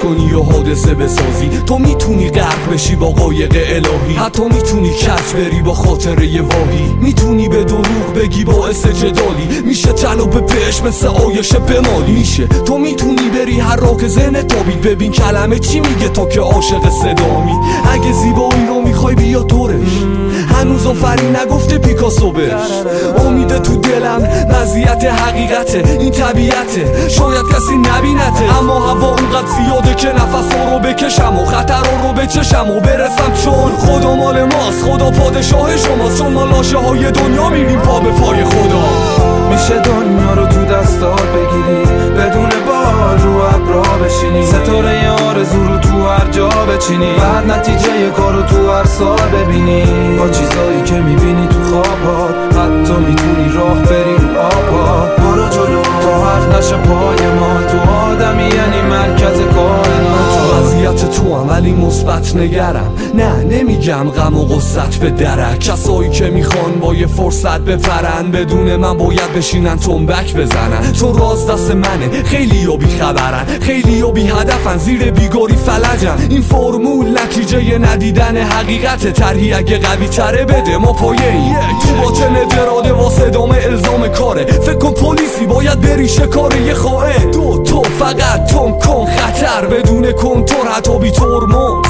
کنی و حادثه بسازی. تو میتونی غرق بشی با قایق الهی، حتی میتونی کج بری با خاطره واهی. میتونی به دروغ بگی باعث جدالی، میشه تنو به بهش مثل آیشه بمالی. میشه تو میتونی بری هر راه که ذهنت تابید، ببین کلمه چی میگه تو که عاشق صدامی. اگه زیبایی رو میخوای بیا دورش، هنوز آفرین نگفته پیکاسو بش. امید تو دلم مزیت حقیقته، این طبیعته، شاید کسی نبینته، اما هوا اونقدر زیاده که نفسا رو بکشم و خطرها رو بچشم و برسم. چون خدا مال ماست، خدا پادشاه شماست، چون ما لاشه های دنیا میریم پا به پای خدا. میشه دنیا رو تو دستات بگیری، بدون بال رو ابرا بشینی، ستاره آرزو رو تو هر جا بچینی، بعد نتیجه کارو تو هر سال ببینی. با چیزایی که میبینی تو خوابات، حتی میتونی راه بری رو آبات. برو جلو تا حرف نشه پای ما، تو آدمی یعنی مرکز کائنات. تو وضعیت تو هم ولی مثبت نگرم، نه نمیگم غم و غصت به درک. کسایی که میخوان با یه فرصت بپرن، بدون من باید بشینن تنبک بزنن. چون راز دست منه، خیلی ها بی خبرن، خیلی ها بی هدفن، زیر بیگاری فلجن. این فرمول نتیجه ندیدن حقیقت، طرحی اگه قوی تره بده ما پایه ای. تو باطن دراده واسه ادامه الزام کاره، فکر کن پلیسی باید بری شکار یه خائن. تو فقط تون کن خطر بدون کنتور، حتی بی ترمز.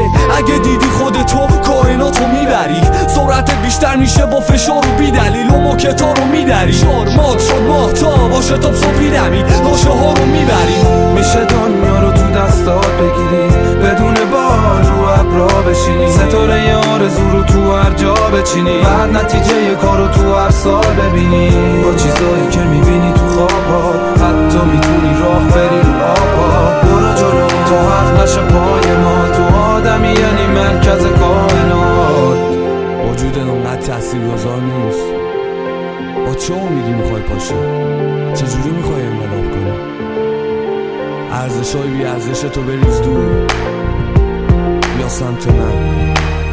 اگه دیدی خودتو کائناتو میبری، سرعتت بیشتر میشه با فشار و بی دلیل و موکتا رو میدری. شارمات شد ماهتا با شتاب صبحی دمید، لاشه ها رو میبری. میشه دنیا رو تو دستات بگیری، بدون بال رو ابرا بشینی، ستاره آرزو رو تو هر جا بچینی، بعد نتیجه کارو تو هر سال ببینی. با چیزایی که میبینی تو خوابات، حتی میتونی راه بری رو آبات. برو جلو تا حرف نشه پای ما، تو آدمی یعنی مرکز کائنات. وجود انقدر تاثیرگذار نیست، با چه امیدی میخوای پاشی؟ چجوری میخوای انقلاب کنی؟ ارزشای بی ارزش تو بریز دور، یا سمت من.